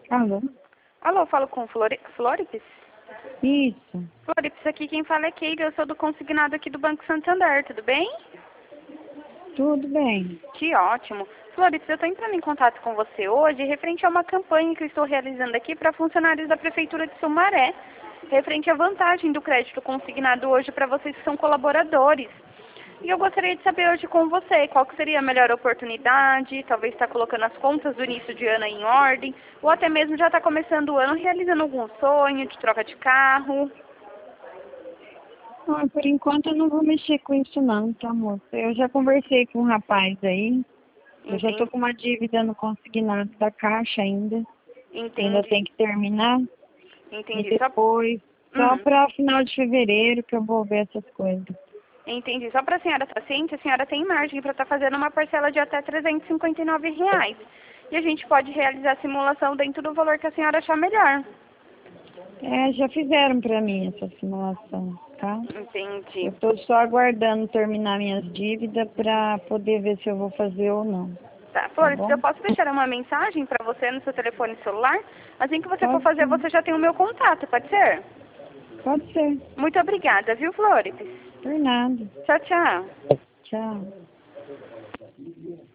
Alô? Alô, falo com Floripes? Isso. Floripes, aqui quem fala é Keila, eu sou do consignado aqui do Banco Santander, tudo bem? Tudo bem. Que ótimo. Floripes, eu estou entrando em contato com você hoje referente a uma campanha que eu estou realizando aqui para funcionários da Prefeitura de Sumaré, referente à vantagem do crédito consignado hoje para vocês que são colaboradores. E eu gostaria de saber hoje com você qual que seria a melhor oportunidade, talvez estar colocando as contas do início de ano em ordem, ou até mesmo já está começando o ano realizando algum sonho de troca de carro. Não, por enquanto eu não vou mexer com isso não, tá, moça? Eu já conversei com um rapaz aí. Eu já tô Entendi. com uma dívida no consignado da Caixa ainda. Ainda Entendi. tem que terminar. E Entendi. depois, só para final de fevereiro que eu vou ver essas coisas. Entendi. Só para a senhora estar ciente, a senhora tem margem para estar fazendo uma parcela de até R$ 359. E a gente pode realizar a simulação dentro do valor que a senhora achar melhor. Já fizeram para mim essa simulação, tá? Entendi. Eu tô só aguardando terminar minhas dívidas para poder ver se eu vou fazer ou não. Tá, Tá Flores, eu bom? posso deixar uma mensagem para você no seu telefone celular? Assim que você for Pode fazer, ser. você já tem o meu contato, pode ser? Pode ser. Muito obrigada, viu, Flores? Por nada. Tchau, tchau. Tchau.